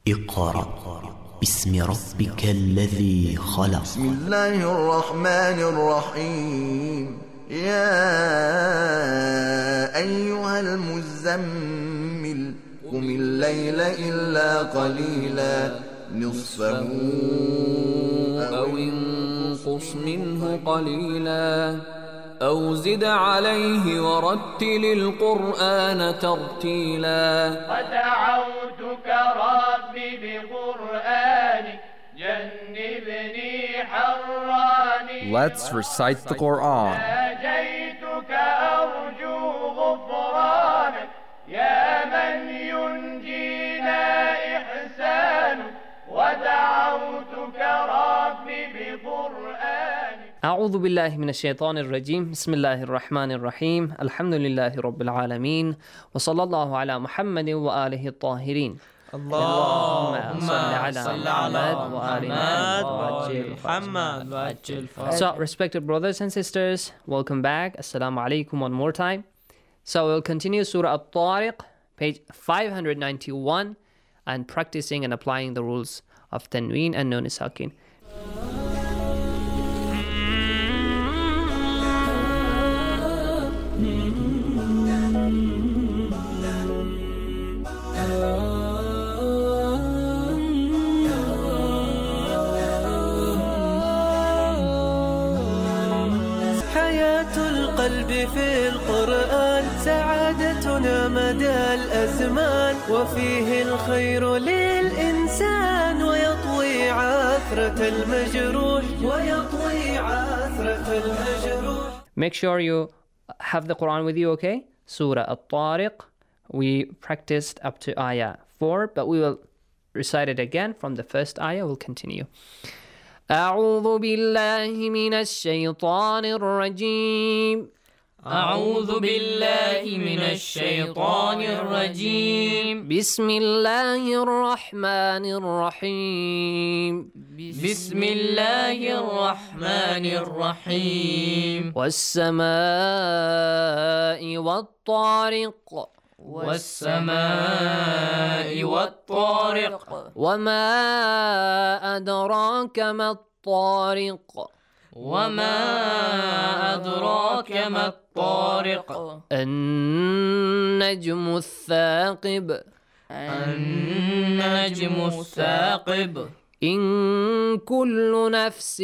اقرأ باسم ربك الذي خلق. بسم الله الرحمن الرحيم. يا أيها المزمل قم الليل إلا قليلا نصفه أو انقص منه قليلا أو زد عليه ورتل القرآن ترتيلا. ودعوتك ربي بقرآنك جنبني حراني. Let's recite the Quran. ناجيتك أرجو غفرانك يا من ينجينا إحسانك. ودعوتك ربي بقرآنك. أعوذ بالله من الشيطان الرجيم. بسم الله الرحمن الرحيم. الحمد لله رب العالمين وصلى الله على محمد وآله الطاهرين. اللهم صل على محمد وآل محمد. So, respected brothers and sisters, welcome back. Assalamu alaikum one more time. So, we'll continue Surah At-Tariq, page 591, and practicing and applying the rules of Tanween and Nun Sakin. القلب في القرآن سعادتنا مدى الأزمان، وفيه الخير للإنسان ويطوي عثرة المجروح. Make sure you have the Quran with you, okay? Surah At-Tariq. We practiced up to ayah 4, but we will recite it again from the first ayah. We'll continue. أعوذ بالله من الشيطان الرجيم. أعوذ بالله من الشيطان الرجيم. بسم الله الرحمن الرحيم. بسم الله الرحمن الرحيم. والسماء والطارق. والسماء والطارق. وما أدراك ما الطارق. وما أدراك ما الطارق. النجم الثاقب. النجم الثاقب. إن كل نفس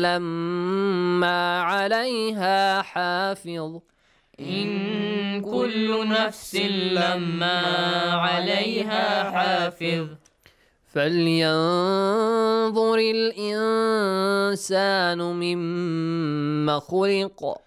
لما عليها حافظ. إن كل نفس لما عليها حافظ. فلينظر الإنسان مما خلق.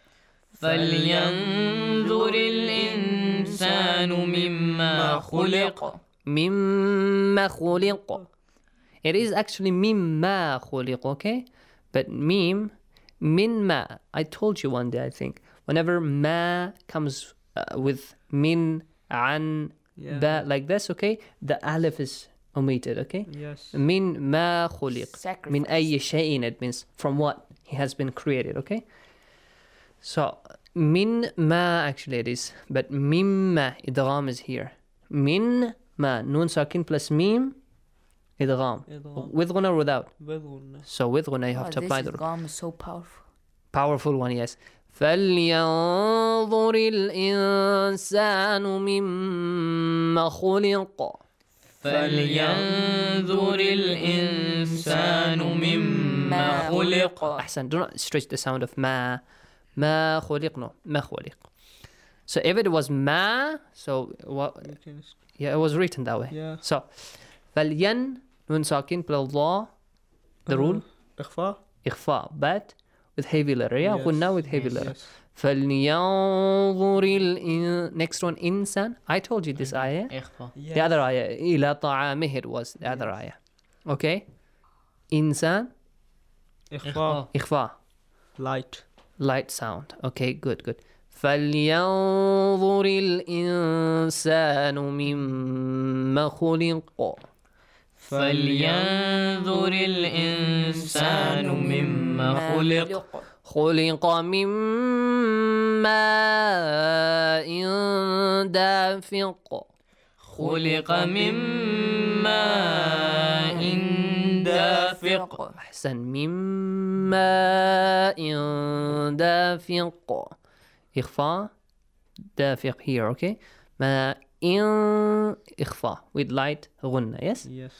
فلينظر الإنسان مما خلق. مما خلق. It is actually مما خلق, okay? But mim, min ma. I told you one day, I think. Whenever ma comes with min, an, ba, like this, okay? The alif is omitted, okay? Yes. Min ma khuliq. Min ayyi shay'in, it means from what he has been created, okay? So, min ma actually it is, but mimma, idgham is here. Min ma, nun sakin plus mim, idgham. With ghunna or without? With ghunna. So with ghunna you have to apply the idgham is so powerful. Powerful one, yes. فلينظر الإنسان مما خلق. فلينظر الإنسان مما خلق. أحسن. Do not stretch the sound of ما. ما خلق, no. ما خلق. So if it was ما, so what? Yeah, it was written that way. Yeah. So فلين nun sakin plus الله. The rule? إخفاء. إخفاء, but with heavy letter, yeah? Yes. غنى with heavy letter. Yes. فلينظر next one إنسان. I told you this ayah. Yes. The other ayah إلى طعامه, it was the other ayah. Okay? إنسان. إخفاء. إخفاء. Light sound. Okay, good. فلينظر الإنسان مما خلق. فلينظر الإنسان مما خلق. خلق من ماء دافق. خلق من ماء دافق. أحسن. من ماء دافق. إخفاء دافق here, okay? ماء إخفاء with light غنة, yes? Yes.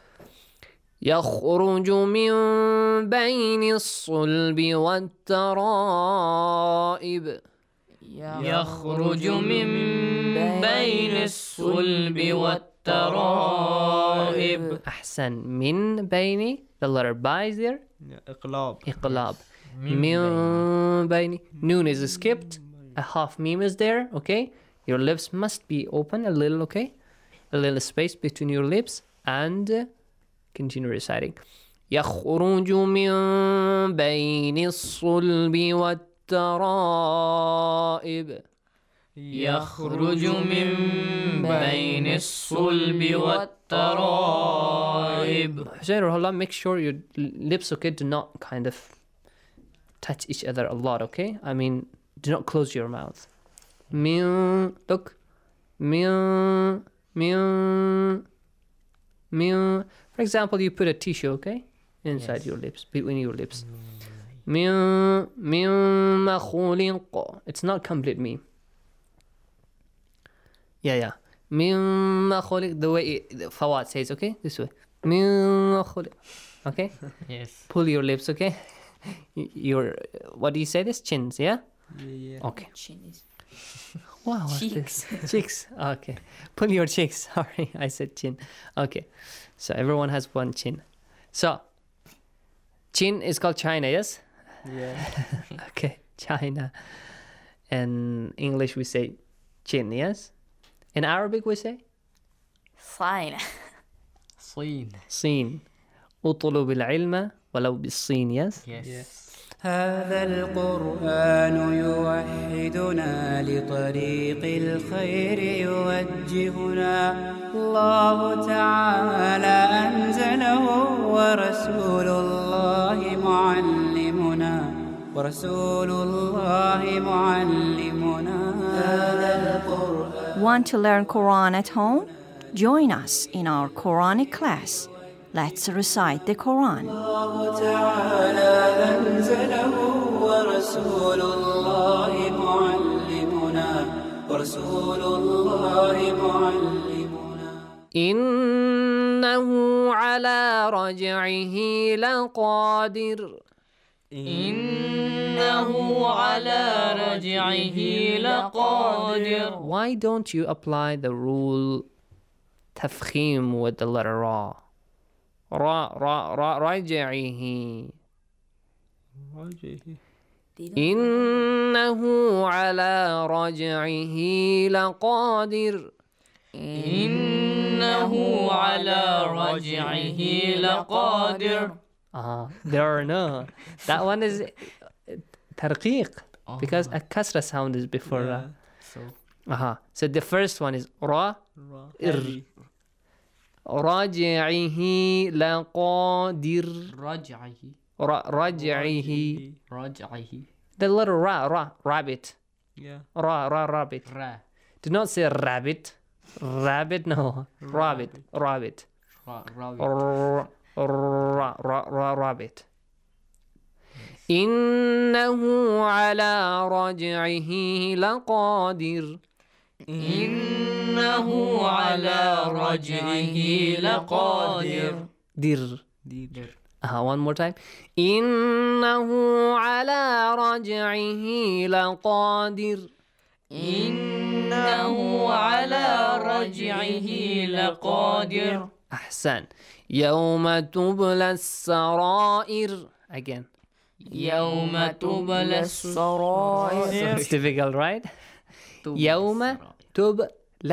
يخرج من بين الصلب والترائب. يخرج من بين الصلب والترائب. أحسن. من بين the letter by is there. Yeah. إقلاب. إقلاب. من بين. Noon is skipped. A half meme is there, okay? Your lips must be open a little, okay? A little space between your lips and continue reciting. يخرج من بين الصلب والترائب. يخرج من بين الصلب والترائب. Hussein, hold on, make sure your lips, okay, do not kind of touch each other a lot, okay? I mean, do not close your mouth. Look. For example, you put a tissue, okay? Inside your lips, between your lips. It's not complete meme. Yeah. The way Fawad says, okay? This way. Okay? Yes. Pull your lips, okay? What do you say this? Chins, yeah? Yeah. Okay. Chin is Wow. cheeks. Cheeks. Okay. Pull your cheeks. Sorry, I said chin. Okay. So everyone has one chin. So, chin is called China, yes? Yeah. Okay. China. In English, we say chin, yes? In Arabic, we say Fine. صين. sin. اطلب العلم ولو بالصين, yes? Yes. هذا القرآن يوحدنا لطريق الخير يوجهنا الله تعالى أنزله ورسول الله معلمنا هذا القرآن. Want to learn Quran at home? Join us in our Quranic class. Let's recite the Quran. الله تعالى أنزله ورسول الله معلمنا إنه على رجعه لقادر. إنه على رجعه لقادر. Why don't you apply the rule تفخيم with the letter ra? رجعه. إنه على رجعه لقادر. إنه على رجعه لقادر. There no. That one is ترقيق because a kasra sound is before ra. So the first one is ra. رجعه لقادر. رجعه. The little ra, rabbit. Yeah. Rabbit. Do not say rabbit. Rabbit, no. Rabbit. Rabbit. إنه على رجعه لقادر. إنه على رجعه لقادر. dir. One more time. إنه على رجعه لقادر. إنه على رجعه لقادر. أحسن. يوم تبلى السرائر. Again. يوم تبلى السرائر. It's difficult, right? يوم تبلى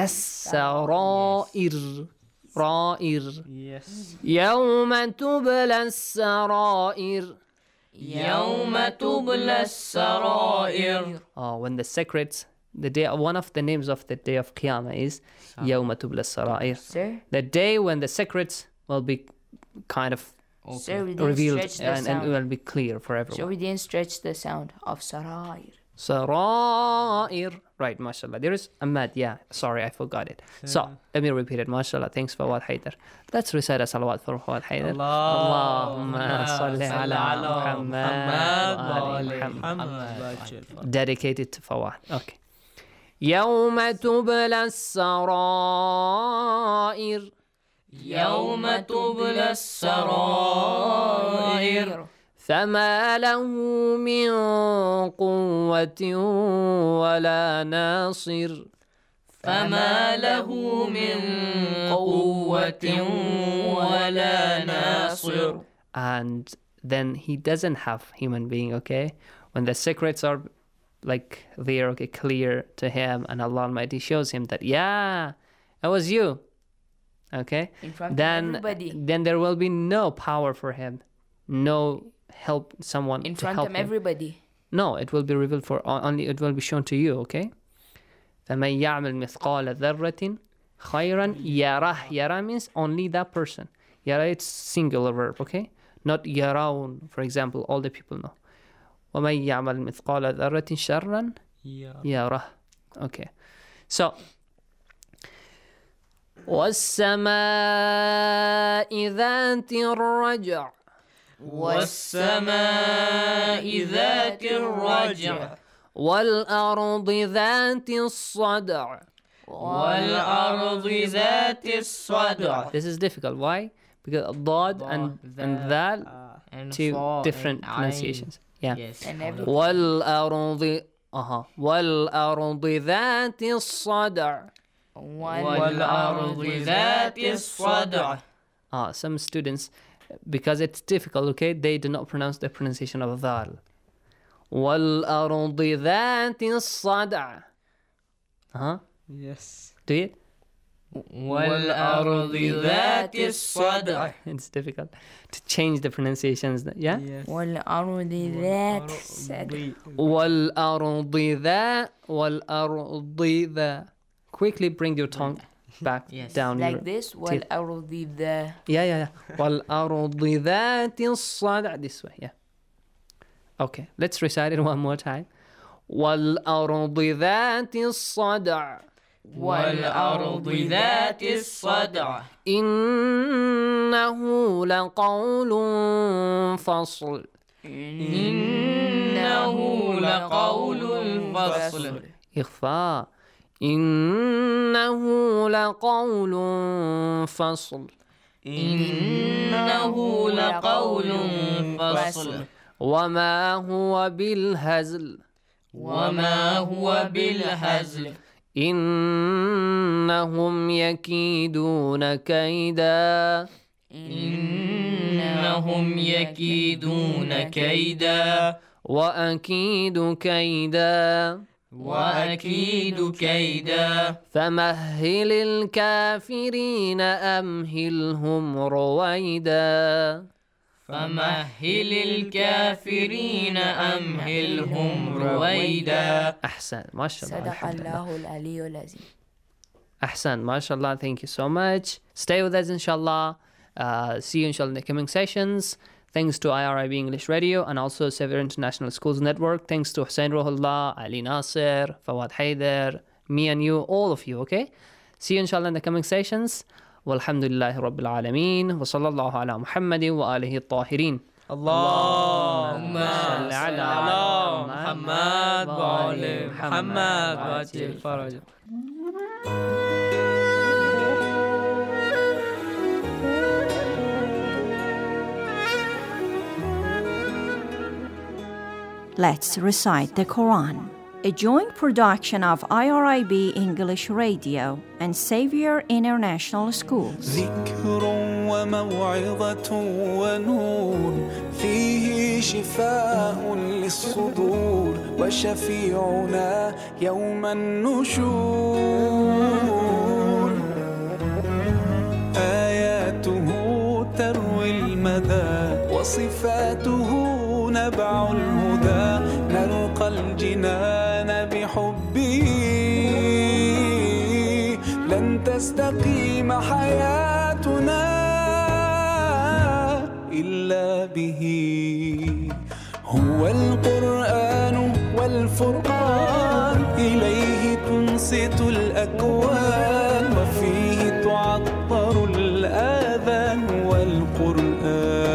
السرائر. رائر. Yes. يوم تبلى السرائر. يوم تبلى السرائر. When the secrets, the day, one of the names of the day of Qiyamah is يوم تبلى السرائر. Sir? The day when the secrets will be kind of Sir, we didn't revealed stretch the and sound. will be clear for everyone. So we didn't stretch the sound of Sarair. Sarair. Right, mashallah. There is a mad. Yeah, sorry, I forgot it. So, let me repeat it. Mashallah. Thanks, Fawad Haider. Let's recite a salawat for Fawad Haider. Allahumma salli ala Muhammad. Dedicated to Fawad. Okay. يوم تبلى السرائر يوم تبلى السرائر فما له من قوة ولا ناصر فما له من قوة ولا ناصر. And then he doesn't have human being, okay? When the secrets are like they're okay, clear to him, and Allah Almighty shows him that, yeah, it was you, okay? In front then, of everybody. Then there will be no power for him, no help someone In to front help of him. everybody. No, it will be revealed for only, it will be shown to you, okay? فَمَنْ يَعْمَلْ مِثْقَالَ ذَرَّةٍ خَيْرًا يَرَهُ. Yara means only that person. Yara, it's singular verb, okay? Not yaraun, for example, all the people know. وَمَنْ يَعْمَلْ مِثْقَالَ ذَرَّةٍ شَرًّا يَرَهُ. Okay. So, وَالسَّمَاءِ ذَاتِ الرَّجْعِ والسماء ذات الرجع وَالْأَرْضِ ذَاتِ الصَّدْعِ والأرض ذات الصدع. This is difficult. Why? Because Dad and Dal, two different pronunciations. Yeah. Yes. And everything. وَالْأَرْضِ وَالْأَرْضِ ذَاتِ الصَّدْعِ والأرض ذات الصدع. Some students, because it's difficult, okay, they do not pronounce the pronunciation of Dal. وَالْأَرْضِ ذَاتِ الصَّدْعِ. Yes. Do it? والأرض ذات الصدع. It's difficult to change the pronunciations. Yeah? Yes. والأرض ذات الصدع. والأرض ذا. Quickly bring your tongue back down. Like this. والأرض ذا. Yeah. والأرض ذات الصدع. This way, yeah. Okay, let's recite it one more time. والأرض ذات الصدع والأرض ذات الصدع إنه لقول فصل إنه لقول الفصل. إخفاء. إنه لقول فصل إنه لقول فصل وما هو بالهزل وما هو بالهزل إنهم يكيدون كيدا إنهم يكيدون كيدا وأكيد كيدا وأكيد كيدا فمهل الكافرين أمهلهم رويدا فمهل الكافرين أمهلهم رويدا. أحسن ما شاء الله. صدق الله العلي العظيم. أحسن ما شاء الله. Thank you so much. Stay with us inshallah. See you inshallah in the coming sessions. Thanks to IRIB English Radio and also Sevier International Schools Network. Thanks to Hussein Ruhullah, Ali Nasir, Fawad Haider, me and you, all of you, okay? See you inshallah in the coming sessions. Walhamdulillahi Rabbil Alameen. Wa sallallahu ala Muhammadin wa alihi الطاهرين. اللهم صل على محمد وآل محمد وعجل فرجه. Let's recite the Quran, a joint production of IRIB English Radio and Xavier International Schools. ذكر وموعظة ونور فيه شفاء للصدور وشفيعنا يوم النشور آياته تروي المدى وصفاته نبع الهدى نلقى الجنان بحبه لن تستقيم حياتنا إلا به هو القرآن والفرقان ينصت الأكوان وفيه تعطر الآذان والقرآن